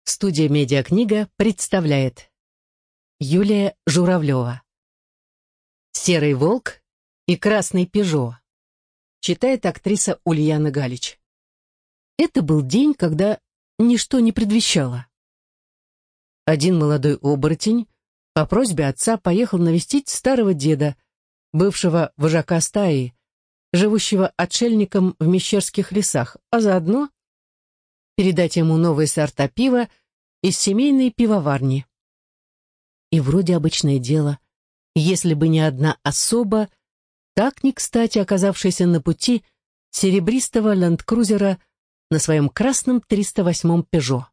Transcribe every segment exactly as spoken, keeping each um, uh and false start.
Студия «Медиакнига» представляет Юлия Журавлева. «Серый волк и красный пежо». Читает актриса Ульяна Галич. Это был день, когда ничто не предвещало. Один молодой оборотень по просьбе отца поехал навестить старого деда, бывшего вожака стаи, живущего отшельником в Мещерских лесах, а заодно передать ему новые сорта пива из семейной пивоварни. И вроде обычное дело, если бы не одна особа, так не кстати оказавшаяся на пути серебристого ленд-крузера на своем красном триста восьмом «Пежо».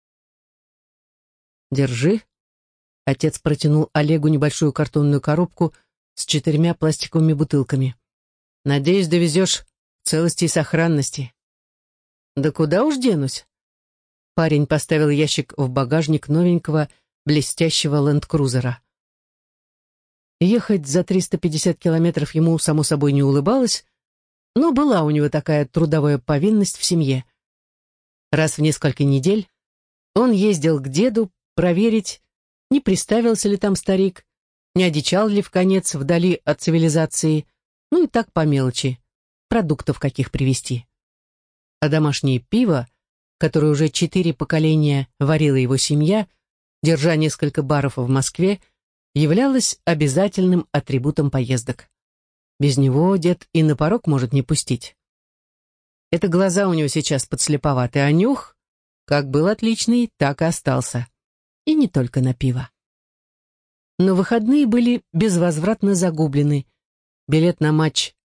«Держи». Отец протянул Олегу небольшую картонную коробку с четырьмя пластиковыми бутылками. «Надеюсь, довезешь в целости и сохранности». «Да куда уж денусь?» Парень поставил ящик в багажник новенького блестящего ленд-крузера. Ехать за триста пятьдесят километров ему, само собой, не улыбалось, но была у него такая трудовая повинность в семье. Раз в несколько недель он ездил к деду проверить, не приставился ли там старик, не одичал ли вконец вдали от цивилизации, ну и так по мелочи, продуктов каких привезти. А домашнее пиво, которое уже четыре поколения варила его семья, держа несколько баров в Москве, являлось обязательным атрибутом поездок. Без него дед и на порог может не пустить. Это глаза у него сейчас подслеповаты, а нюх, как был отличный, так и остался. И не только на пиво. Но выходные были безвозвратно загублены. Билет на матч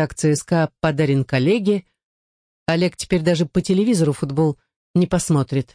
«Спартак-ЦСКА» подарен коллеге. Олег теперь даже по телевизору футбол не посмотрит.